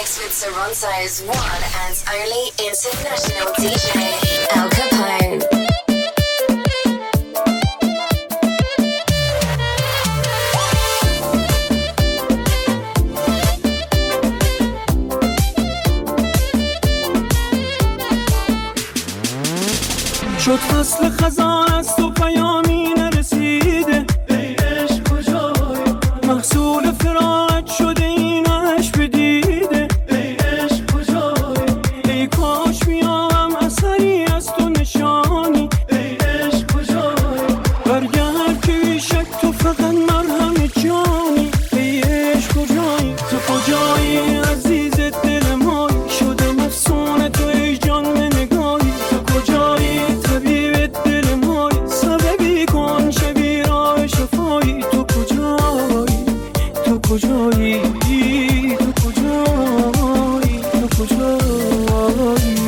mix with Toronto's one and only international DJ, Al Capone. شد فصل خزان از تو پیامی نرسیده، ای عشق کجایی؟ محصول فراقت شده این عشق بدیده، ای عشق کجایی؟ ای کاش میام اثری از تو نشانی، ای عشق کجایی؟ برگرد که بیشک تو فقط مرهم جانی، ای عشق کجایی؟ تو کجایی عزیز دل مای؟ شده مفسون تو ای جان به نگاهی، تو کجایی طبیب دل مای؟ سببی کن شبی راه شفایی، تو کجایی؟ تو کجایی؟ تو کجایی؟ تو کجایی؟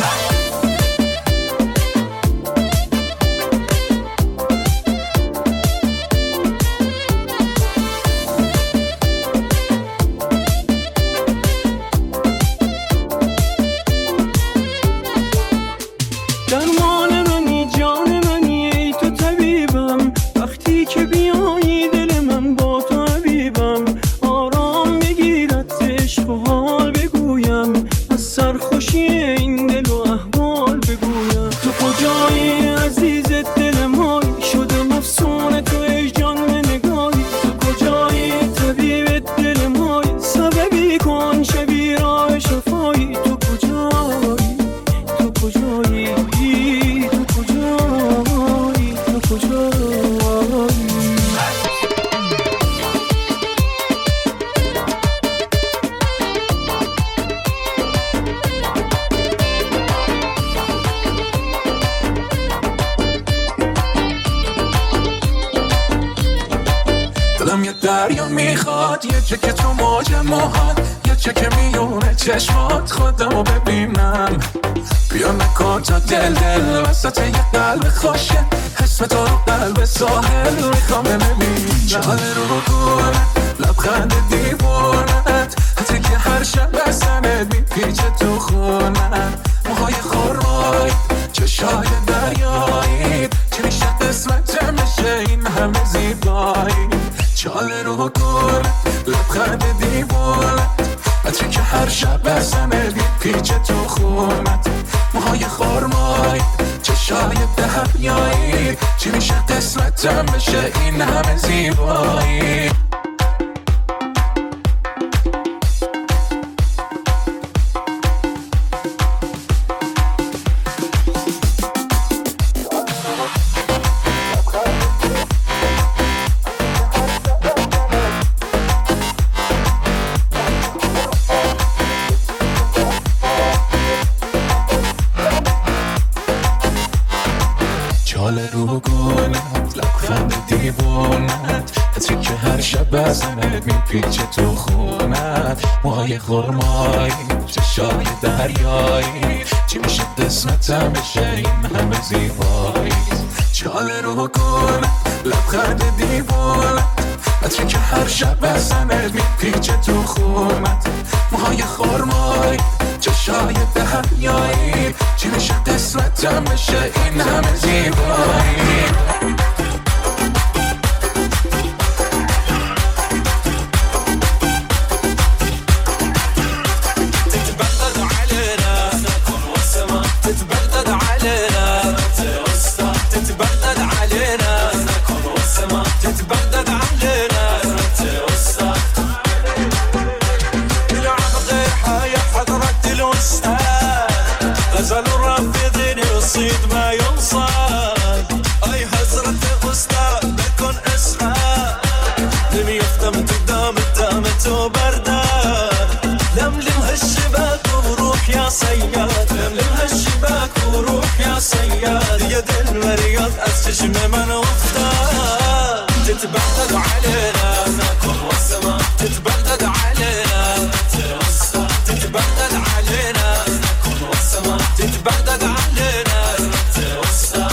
درمان منی جان منی ای تو طبیبم، وقتی که بیایی دل من با تو حبیبم، آرام بگیرد عشق و حال بگویم، از سرخوشی این دل و احوال بگویم، تو کجایی عزیز دل مای؟ شده مفسون تو ای جان به نگاهی، تو کجایی طبیب دل مای؟ سببی کن شبی راه شفایی، تو کجایی؟ تو کجایی؟ تو کجایی؟ تو کجایی؟ دلم یه دریا میخواد، یه چه که تو موج موهات، یه چه که میونه چشمات، خودمو ببینم. بیا نکن تا دل وسط یه قلب خوشه، اسم تو رو قلب ساحل میخوام ببینم. چاله رو گونه لبخند دیوونت، حتی که هر شب بزنت میپیچه تو خونت، موهای خورمای چشای دریایی، چی میشه قسمت میشه این همه زیبایی. چاله رو گونه لبخند دیوونت، حتی که هر شب بزنت میپیچه تو خونت، موهای خورمای چشای دریایی، چی میشه قسمتم بشه این همه زیبایی. چاله رو گونت لبخند دیوونت، حتی که هر شب بزنت میپیچه تو خونت، موهای خورمای چشای دریایی، چی میشه قسمتم بشه این همه زیبایی. چاله رو گونت لبخند دیوونت، حتی که هر شب بزنت میپیچه تو خونت، موهای خورمای چشای دریایی، چی میشه قسمتم بشه این همه زیبایی. غزل الرافضين يصيد ما ينصاد، أي حزرة أستاذ بكون أسعى، لم يفتم تقدام الدامت وبردان، لملم هالشباك وروح يا صياد، لملم هالشباك وروح يا صياد، يد المريض أستجم من وفتان، تتبعد علينا ناكل والسماء، تتبعد علينا تتبعد علينا ناكل والسماء، تتبعد علينا توسع.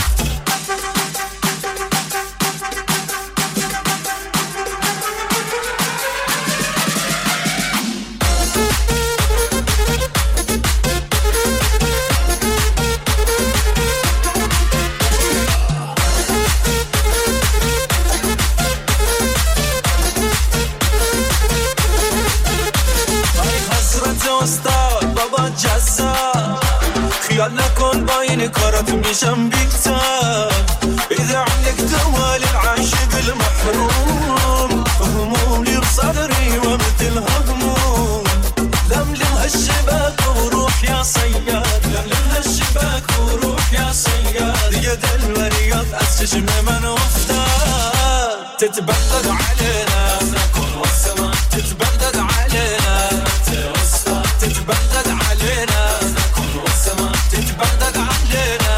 من كارت مشان بيكتر إذا عندك دوال العاشق المحروم همومي بصدري ومثل هموم لملم هالشباك وروح يا صياد لملم هالشباك وروح يا صياد يد الورياض أسجم من وفتار تتبغض علينا نكون والسماء تتبغض علينا تتبغض علينا نكون والسماء تتبغض علينا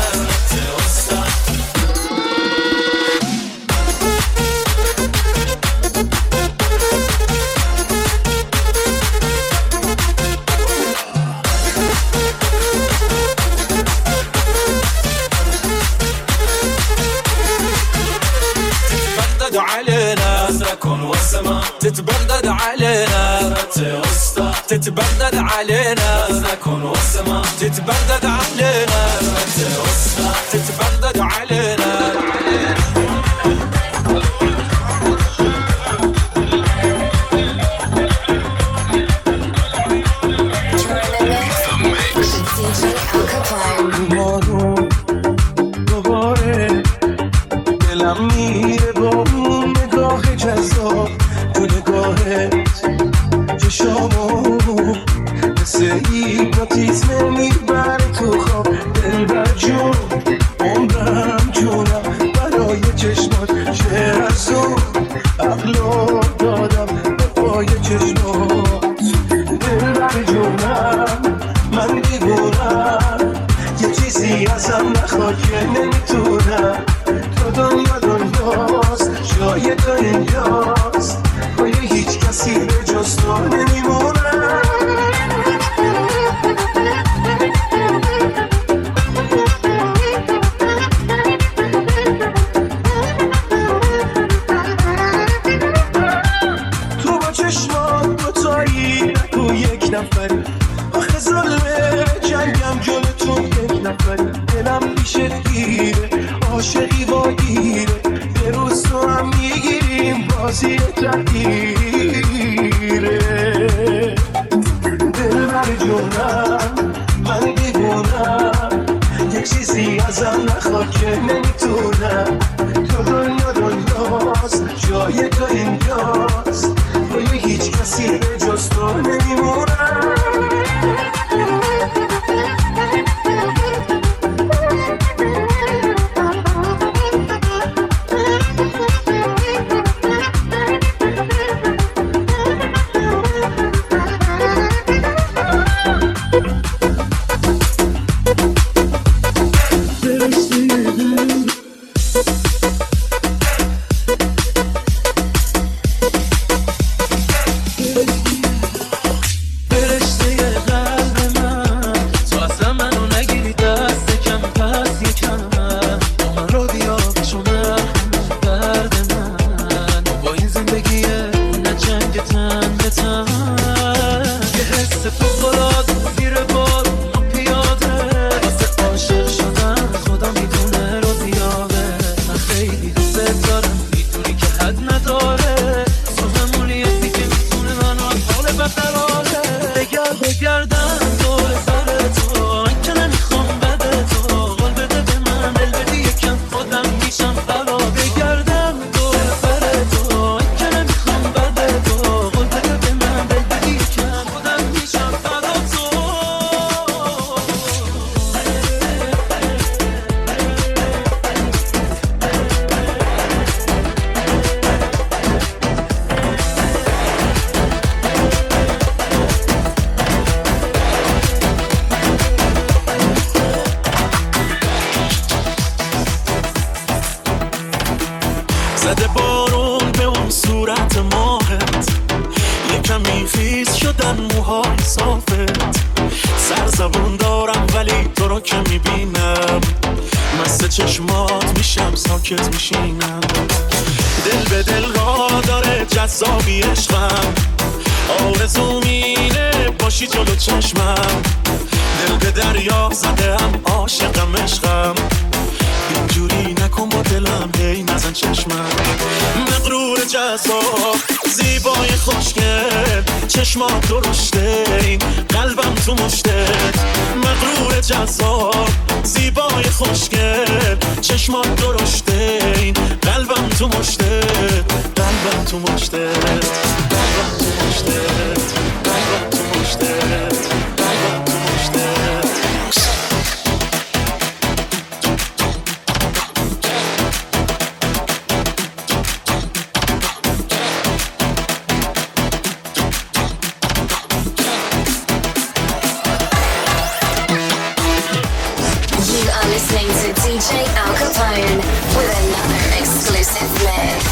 تتبغض علينا تتبغض علينا نكون والسماء تتبغض علينا تتبغض علينا دوباره دلم میره با اون نگاه جذاب تو نگاهت چشامو مثل هیپنوتیزم میبره تو خواب دلبر جون عمرم جونم برای چشمات شعر از اون عقلو دادم به پای چشمات دلبر جونم من دیوونم یه چیزی ازم نخواد که نمیتونم تو دنیاست جای تو اینجاست پای هیچ کسی به جز تو نمیمونم تو با چشمات دوتایی تو یک نفری آخه ظلمه جنگم جلوتون یک نفری دلم پیشت گیره عاشقی واگیره یه روز تو هم میگیریم بازی تغییره دلبر جونم من دیوونم یک چیزی ازم نخواد که نمیتونم تو دنیاست جای تو اینجاست روی هیچ کسی به جز تو نمیمونم زده بارون به اون صورت ماهت یکمی خیز شدن موهای صافت سرزبون دارم ولی تو رو که میبینم مست چشمات میشم ساکت میشینم دل به دل را داره جذابی عشقم آرزوم اینه باشی جلو چشمم دل به دریا زدم عاشقم عشقم اینجوری نکن با دلم هی چشمم مغرور جذاب زیبای خوشگل چشمات درشته این قلبم تو مشتت مغرور جذاب زیبای خوشگل چشمات درشته این قلبم تو مشتت قلبم تو مشتت قلبم تو مشتت قلبم تو مشتت قلبم تو مشتت DJ Al Capone with another exclusive mix.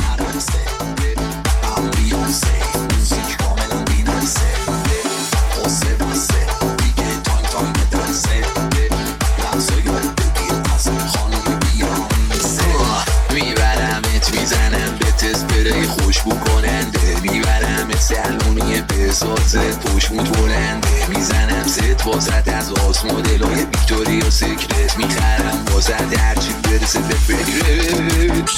میبرمت میزنم به تسپری خوشبو کننده میبرمت سلونی بسازت پشمون بلنده میزنم ست واسط از آس مدلای ویکتوریا سیکرت میخرم واسط هرچی برسه به فکرت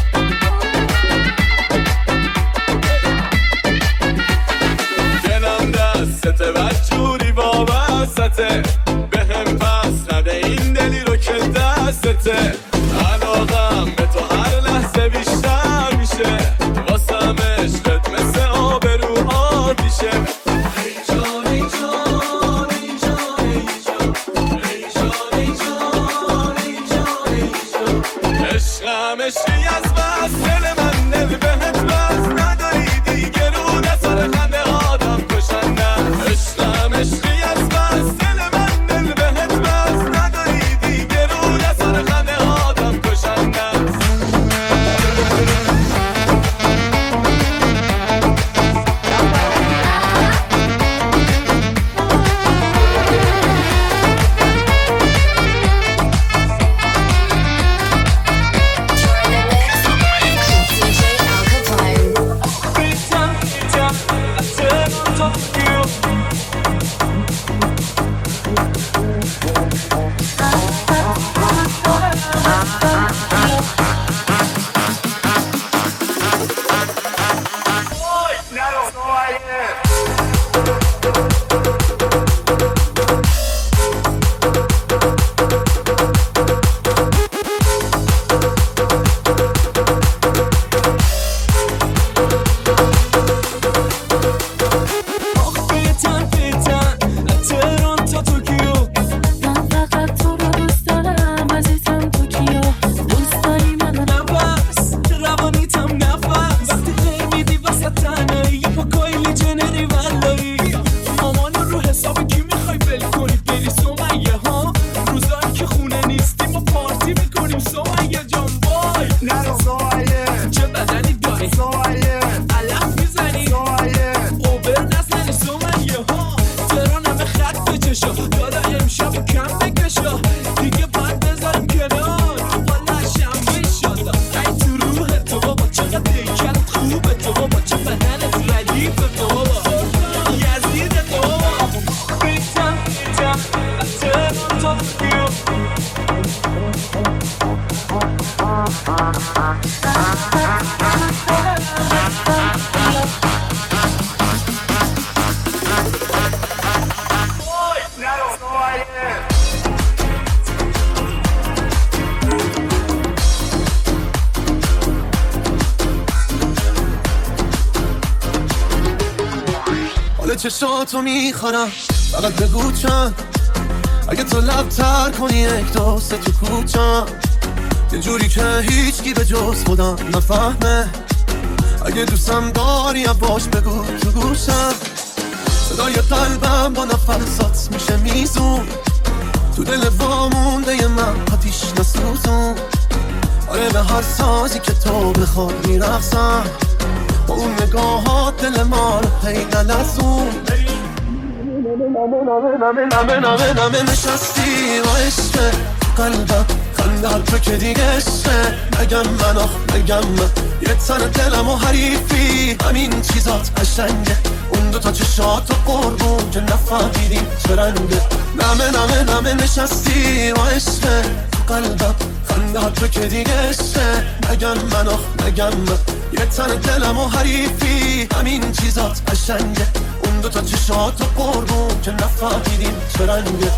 دلم چشاتو میخورم فقط بگو چند اگه تو لب تر کنی یک دو سه تو کوچم یه جوری که هیچکی به جز خودم نفهمه اگه دوستم داری باش بگو تو گوشم صدای قلبم با نفسات میشه میزون تو دل وامونده ی من آتیش نسوزون آره به هر سازی که تو بخواد میرقصم با اون نگاهات دل ما رو هی نلرزون نمه نشستی و عشقه قلبم خنده هر تو که دیگه عشقه نگم من نگم من یه تن دلم و حریفی همین چیزات قشنگه اون دوتا چشات و قربون که نفهمیدیم چه رنگه نمه نشستی و عشقه قلبم خنده هر تو که دیگه عشقه نگم من یه تن دلم و حریفی همین چیزات قشنگه اون دوتا چشات و قربون که نفهمیدیم چه رنگه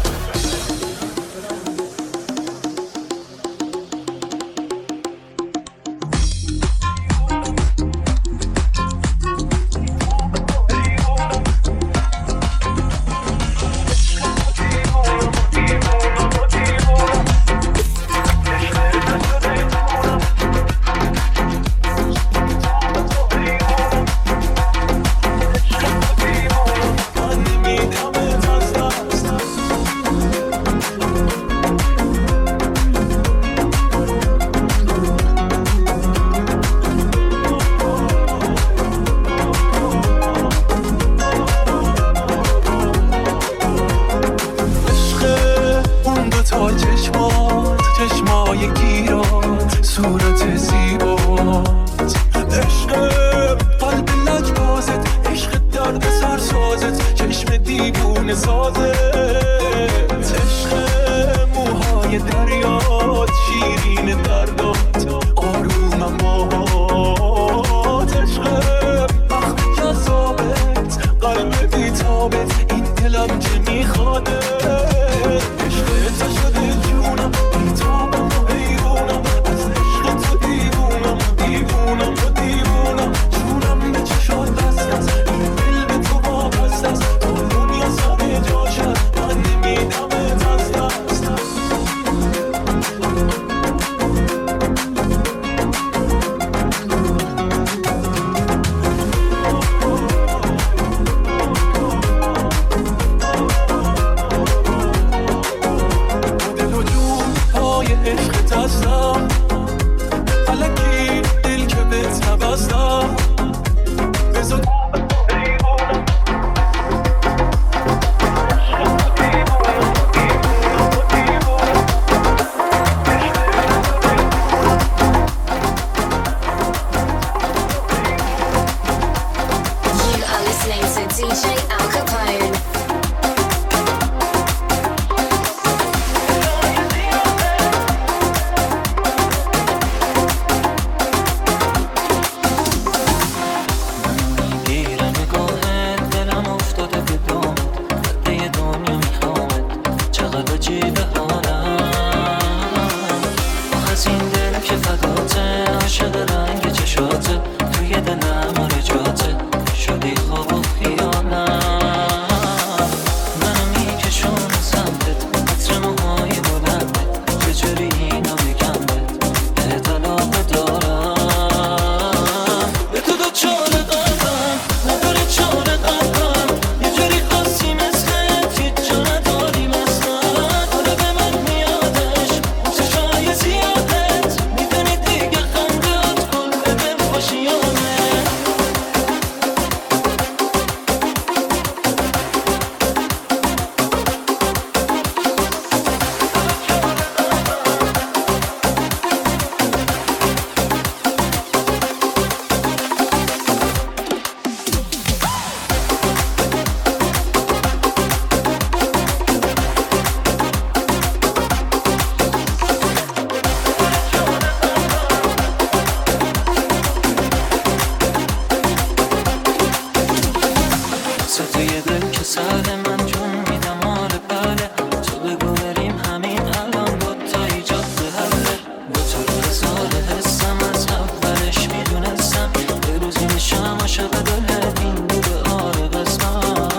عاشق دل این بوده آره قسمت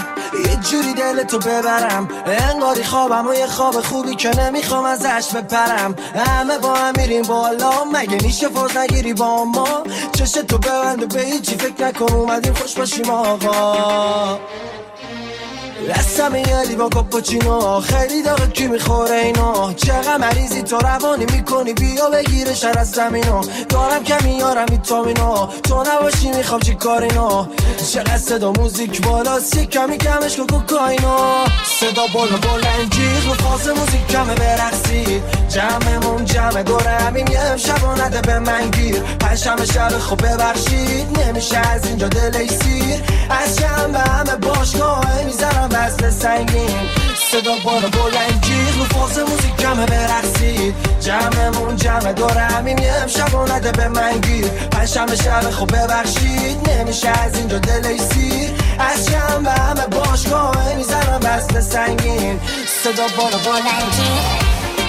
یه جوری دلتو ببرم انگاری خوابم و یه خواب خوبی که نمیخوام ازش بپرم. همه با هم میریم بالا مگه میشه فاز نگیری با ما؟ چشتو ببند و به هیچی فکر نکن اومدیم خوش باشیم آقا. دستم میادی با کاپوچینو خیلی داغه کی میخوره اینو؟ چقدر مریضی تو روانی میکنی بیا بگیره شر از زمینو. دارم که میارم ویتامینو تو نباشی میخوام چی کارینو. چقدر صدا موزیک بالاست یه کمی کمش کن کوکاینو. صدا بالا بلنجیغ و فاز موزیک کمه برقصید جمعمون جمع دوره همیم یه امشب و نده به من گیر. پنجشنبه شب خوب ببخشید نمیشه از اینجا دلی سیر. از جمع همه باشگاه میزنم وزن سنگین. صدا بالا بلنجیغ و فاز موزیک کمه برقصید جمعمون جمع دوره همیم یه امشب و نده به من گیر. پنجشنبه شب خوب ببخشید نمیشه از اینجا دلی سیر. از جمع همه باشگاه میزنم وزن سنگین. صدا بالا بلنجیغ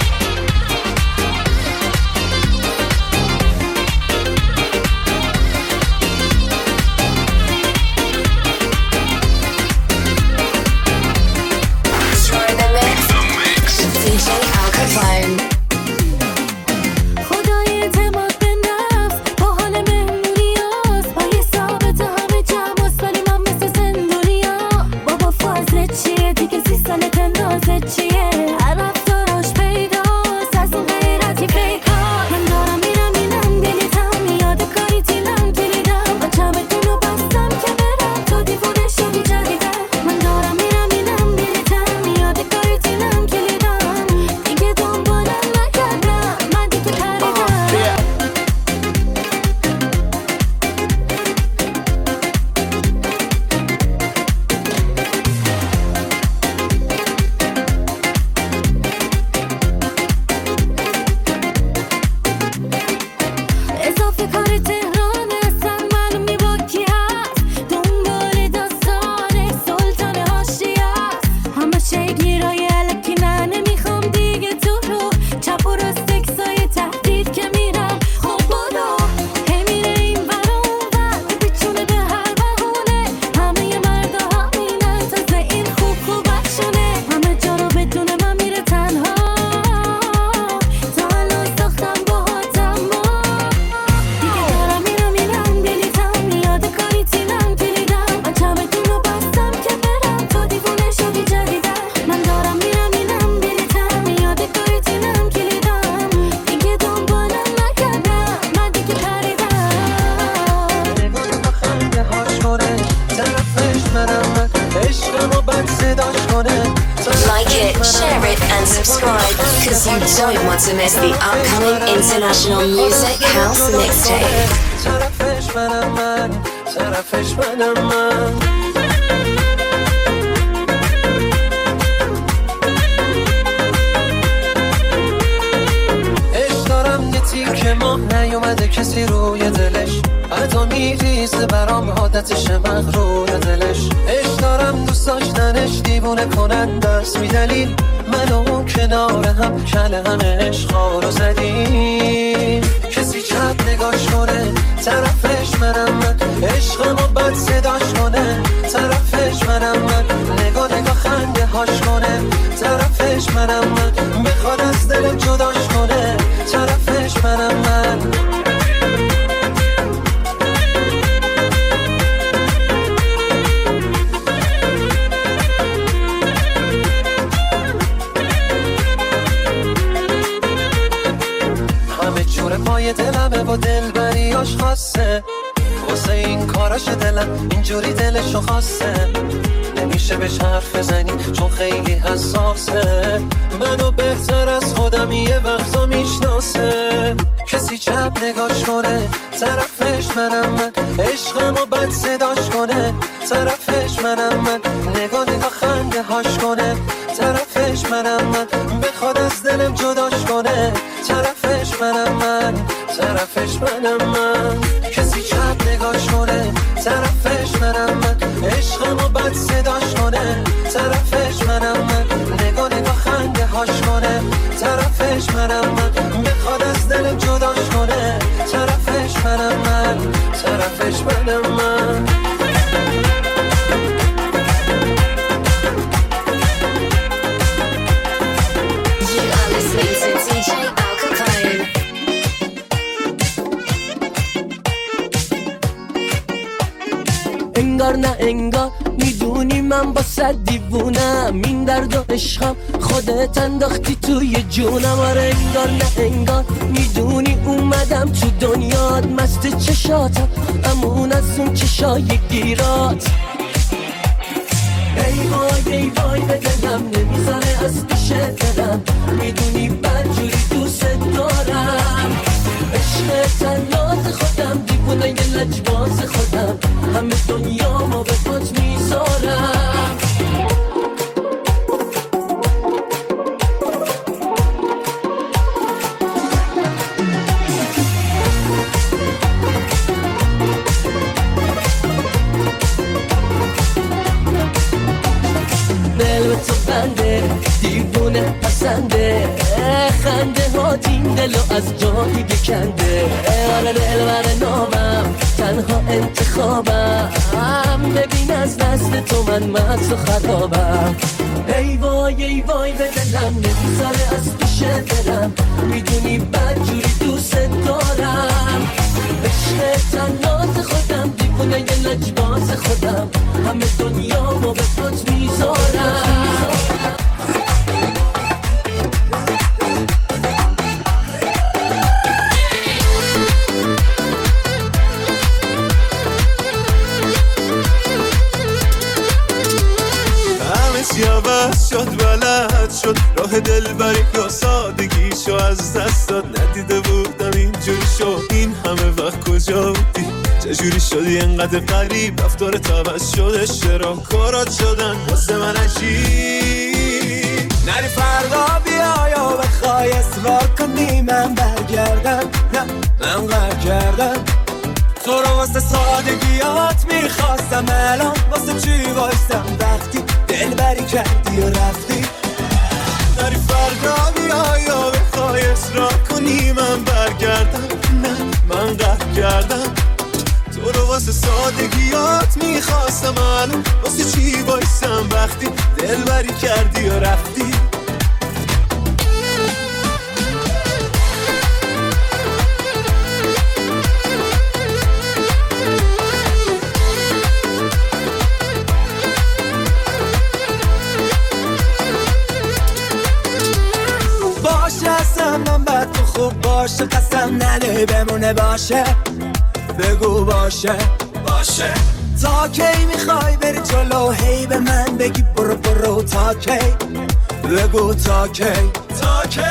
خدای اعتماد به نفس با حال مهمونیاست با یه ثابت همه جمعاست ولی من مثل زندونیا. بابا فازت چیه دیگه 30 سالت نازت چیه؟ هر رفتاراش پیداست از اون غیرتی فیکا. من دارم میرم دلیتم یاد کاری تیلم کلیدم با چمدونو بستم که برم تو دیوونه شدی جدیدم. من دارم میرم دلیتم یاد کاری تیلم کلیدم دیگه دنبالم نکردم من دیگه پریدم. اضافه کار تهران اصلا معلوم نی با کی هست. دنبال داستان سلطان حاشیه است. همه شگیرای الکی نه نمیخوام دیگه تو رو چپ و راست اکسای تهدید که میرم خب برو. هی میره این ور و اون ور بیچونه به هر بهونه. همه مردا همینن تازه این خوب اکشونه. همه جا رو بدون من میره تنها تا الان ساختم باهاتم دیگه دارم میرم دلیتم یاد کاری تیلم کلیدم با چمدون رو بستم که برم تو دیوونه شدی جدیدم. من دارم میرم دلیتم یاد کاری تیلم کلیدم دیگه دنبالم نکردم من دیگه پریدم. خنده هاش کنه طرفش منم من عشقم و بد صداش کنه. Like it, share it, and subscribe because you don't want to miss the upcoming International Music House Mixtape. طرفش منم من طرفش منم من. عشق دارم یه تیکه ماه نیومده کسی روی دلش. حتی میریزه برام عادتشه مغرور دلش. عشق دارم دوست داشتنش دیوونه کننده است بی دلیل. من و اون کنار هم کله همه عشقا رو زدیم. کسی چپ نگاش کنه طرفش منم من عشقم و بد صداش کنه. طرفش منم من نگاه خنده هاش کنه. طرفش منم من بخواد از دلم جداش کنه. طرفش منم من. همه جور پای دلمه و دلبریاش خاصه. واسه این کاراش دلم اینجوری دلشو خواسته. نمیشه بهش حرف بزنی چون خیلی حساسه. منو بهتر از خودم یه وقتا میشناسه. کسی چپ نگاش کنه طرفش منم من عشقم و بد صداش کنه. طرفش منم من نگاه خنده هاش کنه. طرفش منم من بخواد از دلم جداش کنه. طرفش منم من طرفش منم من. کسی چپ نگاش کنه طرفش منم من عشقم و بد صداش کنه. طرفش منم من نگاه خنده هاش کنه. طرفش منم من بخواد از دلم جداش کنه. طرفش منم من طرفش منم من. نه انگار میدونی من با صد دیوونم، این درد و عشقم خودت انداختی توی جونم. آره انگار نه انگار میدونی اومدم تو دنیات، مست چشاتم امون از اون چشای گیرات. ای وای ای وای به دلم نمیذاره از پیش دلم، میدونی بدجوری دوست دارم. عشق تنات خودم دیوونه ی لجباز خودم، همه دنیا ما به پات میذارم. دل به تو بنده دیوونه پسنده، خنده ها این دلو از جایی بکنده. آره دل بر نامم تنها انتخابم، ببین از دست تو من مست و خرابم. ای وای به دلم نمیذاره از پیش دلم، میدونی بدجوری دوست دارم. عشق تنات خودم دیوونه ی لجباز خودم، همه دنیا ما به پات میذارم. عوض شد بلد شد راه دلبری یا سادگیشو از دست داد، ندیده بودم اینجوری شد. این همه وقت کجا بودی؟ چجوری شدی انقدر غریب؟ رفتارت عوض شده، چرا کارات شدن واسه من عجیب؟ نری فردا بیا یا بخوای اصرار کنی من برگردم، نه من قهر کردم. تو رو واسه سادگیات میخواستم، الان واسه چی وایستم وقتی دلبری کردی و رفتی؟ نری فردا بیا یا بخوای اصرار کنی من برگردم، نه من قهر کردم. تو رو واسه سادگیات میخواستم، الان واسه چی وایستم وقتی دلبری کردی و رفتی؟ من بد تو خوب باشه، قسم نده بمونه باشه، بگو باشه باشه. تا کی میخوای بری جلو هی به من بگی برو برو؟ تا کی بگو تا کی تا کی؟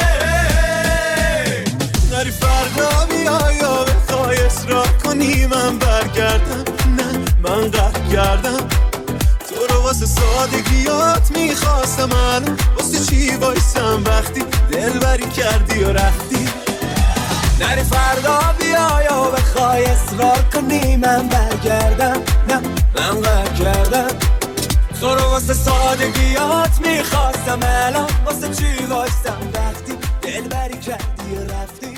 نری فردا بیا یا بخوای اصرار کنی من برگردم، نه من قهر کردم. تو رو واسه سادگیات میخواستم، الان واسه چی وایستم وقتی دلبری کردی و رفتی؟ نری فردا بیا یا بخوای اصرار کنی من برگردم، نه من قهر کردم. تو رو واسه سادگیات میخواستم، الان واسه چی وایستم وقتی دلبری کردی و رفتی؟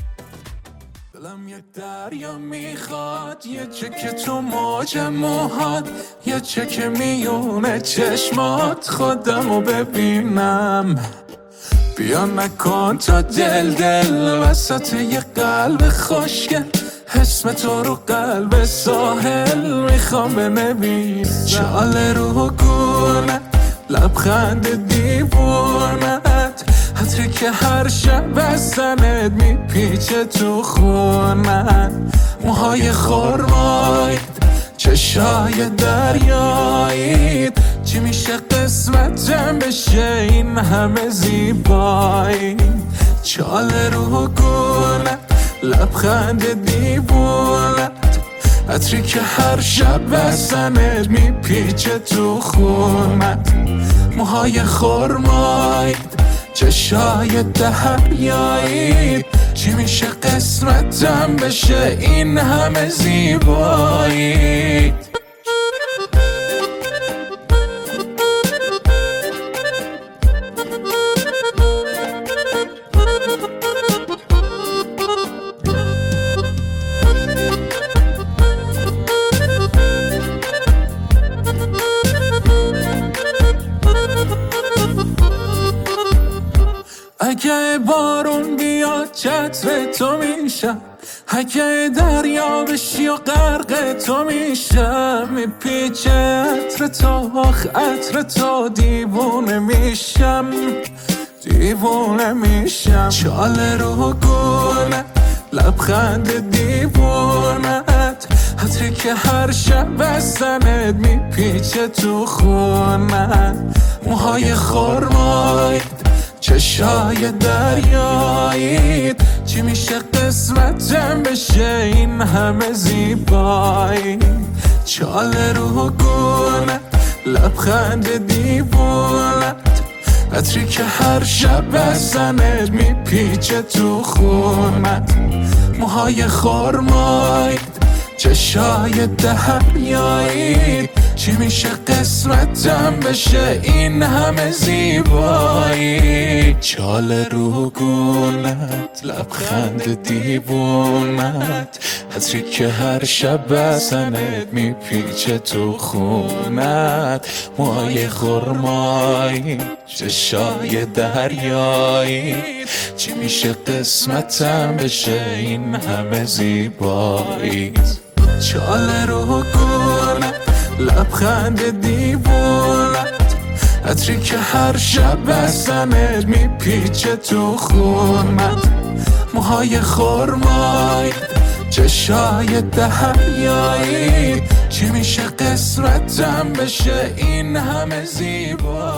دلم یه دریا میخواد، یه چک تو موج موهات، یه چک میونه چشمات، خودمو ببینم. بیا نکن تا دل وسط یه قلب خوشگل، اسم تو رو قلب ساحل میخوام بنویسم. شال رو گونه لبخند دیوونت، عطری که هر شب از تنت میپیچه تو خونت. موهای خرمایید، چشای دریایید، چی میشه قسمتم بشه این همه زیبایی؟ چال رو گونه لبخند دیوونت، عطری که هر شب از تنت میپیچه تو خونت. موهای خرمایید، چشای دریایید، چی میشه قسمتم بشه این همه زیبایی؟ اگه بارون بیاد چتر تو میشم، اگه دریا بشی و غرق تو میشم، میپیچه عطر تو، آخ عطر تو، دیوونه میشم، دیوونه میشم. چاله رو گونه لبخند دیوونت، عطری که هر شب بستنت میپیچه تو خونت. موهای خرمایید، چشای دریایید، چی میشه قسمتم بشه این همه زیبایی. چاله رو گونه لبخند دیوونت، عطری که هر شب بزنت میپیچه تو خونت. موهای خرمایید، چشای دریایید، چی میشه قسمتم بشه این همه زیبایی. چاله رو گونت لبخند دیوونت، عطری که هر شب بزنت میپیچه تو خونت. موهای خرمایی، چشای دریایی، چی میشه قسمتم بشه این همه زیبایی. چاله رو گونه لبخند دیوونت، عطری که هر شب بزنت میپیچه تو خونت. موهای خرمایی، چشای دریایی، چی میشه قسمتم بشه این همه زیبایی.